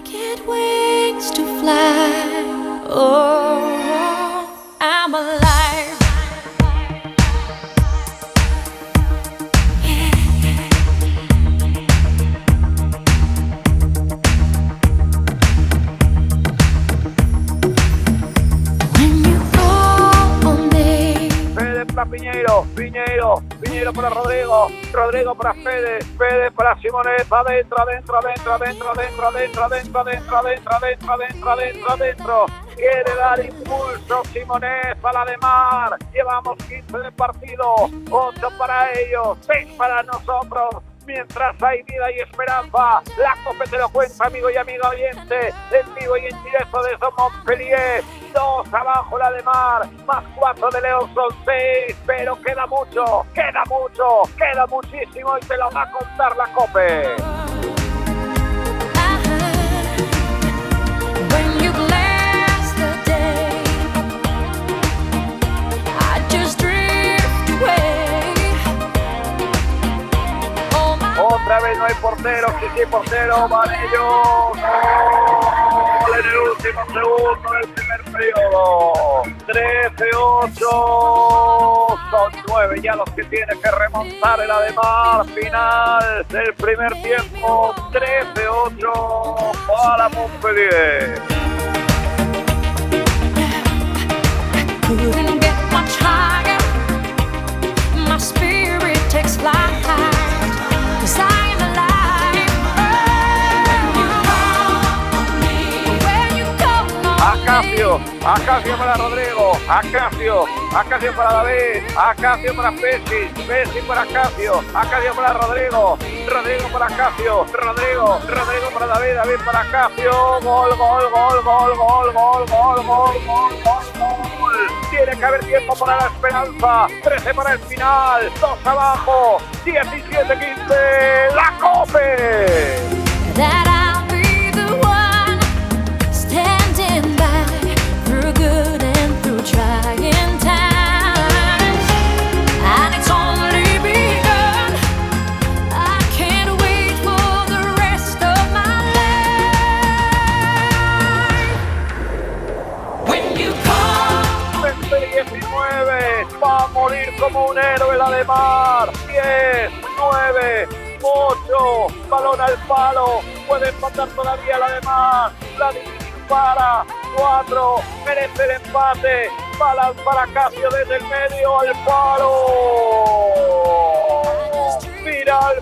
get wings to fly. Oh, I'm alive. Piñeiro para Rodrigo para Fede para Simonet, adentro, quiere dar impulso Simonet para Lademar, llevamos 15 de partido, 8 para ellos, 6 para nosotros. Mientras hay vida y esperanza, la COPE te lo cuenta, amigo y amiga oyente, en vivo y en directo desde Montpellier. 2 abajo la de Mar, más 4 de León son 6, pero queda muchísimo y te lo va a contar la COPE. Otra vez no hay portero, sí, portero, Vanello, gol en el último segundo del primer periodo, 13-8, son 9 ya los que tiene que remontar el Ademar, final del primer tiempo, 13-8 para Montpellier. Couldn't get much higher, my spirit takes flight. Acacio para Rodrigo, Acacio para David, Acacio para Pesci para Acacio para Rodrigo para Acacio, Rodrigo para David para Acacio, gol. Tiene que haber tiempo para la esperanza, 13 para el final, 2 abajo, 17-15, la COPE. Va a morir como un héroe la de Mar. 10, 9, 8, balón al palo, puede empatar todavía la de Mar. Vladimir dispara, 4, merece el empate. Balas para Casio desde el medio al palo. Final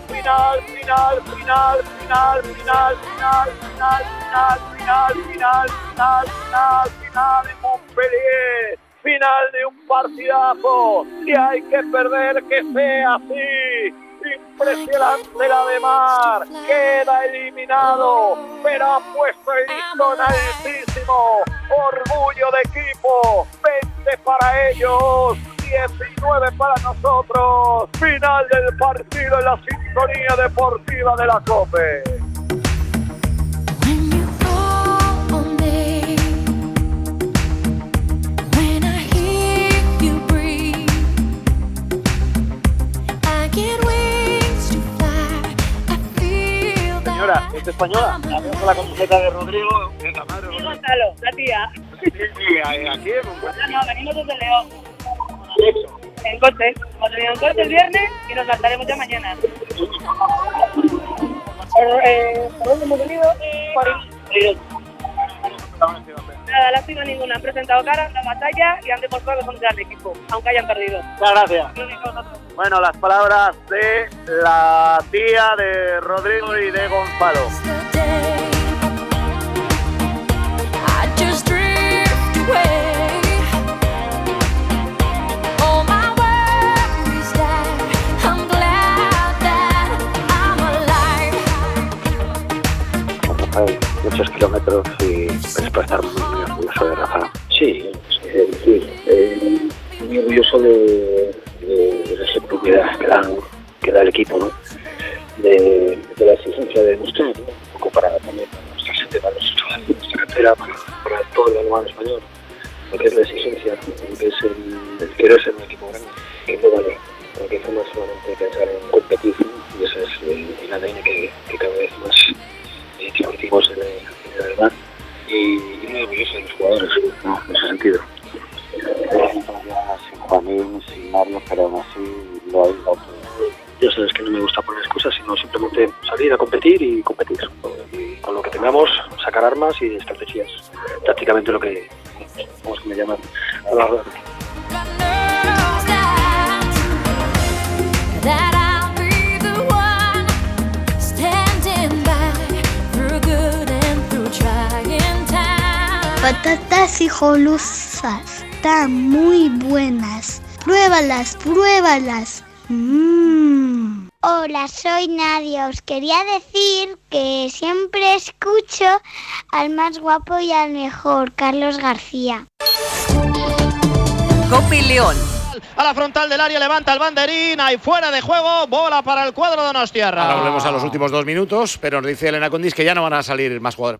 en Montpellier. Final de un partidazo que hay que perder, que sea así. Impresionante la de Mar, queda eliminado, pero ha puesto el listón altísimo. Orgullo de equipo, 20 para ellos, 19 para nosotros. Final del partido en la sintonía deportiva de la COPE. Señora, ¿es española? La veo con la camiseta de Rodrigo, que es la madre de Rodrigo. Gonzalo, la tía. Sí, aquí en Montpellier. No, venimos desde León. En coche. Hemos venido en coche el viernes y nos lanzaremos ya mañana. ¿Por dónde hemos venido? Nada, lástima ninguna. Han presentado cara en la batalla y han demostrado que son un gran equipo, aunque hayan perdido. Muchas gracias. Bueno, las palabras de la tía de Rodrigo y de Gonzalo. Hay muchos kilómetros y es para estar muy orgulloso de Rafa. Sí, muy orgulloso de esa seguridad que da el equipo, ¿no? De la exigencia de usted, ¿no? Un poco para también para nuestra gente, para nuestra cantera, para todo el balonmano español, lo que es la exigencia, lo que es el querer ser un equipo grande, que no vale, porque no es solamente pensar en competir, y ese es el ADN que cada vez más discutimos en el a competir y competir. Y con lo que tengamos, sacar armas y estrategias. Prácticamente lo que, ¿cómo es que me llaman? A la, Patatas hijoluzas, están muy buenas. Pruébalas, pruébalas. Hola, soy Nadia. Os quería decir que siempre escucho al más guapo y al mejor, Carlos García. COPE León. A la frontal del área, levanta el banderín, ahí fuera de juego, bola para el cuadro de Donostiarra. Ahora volvemos a los últimos 2 minutos, pero nos dice Elena Condis que ya no van a salir más jugadores.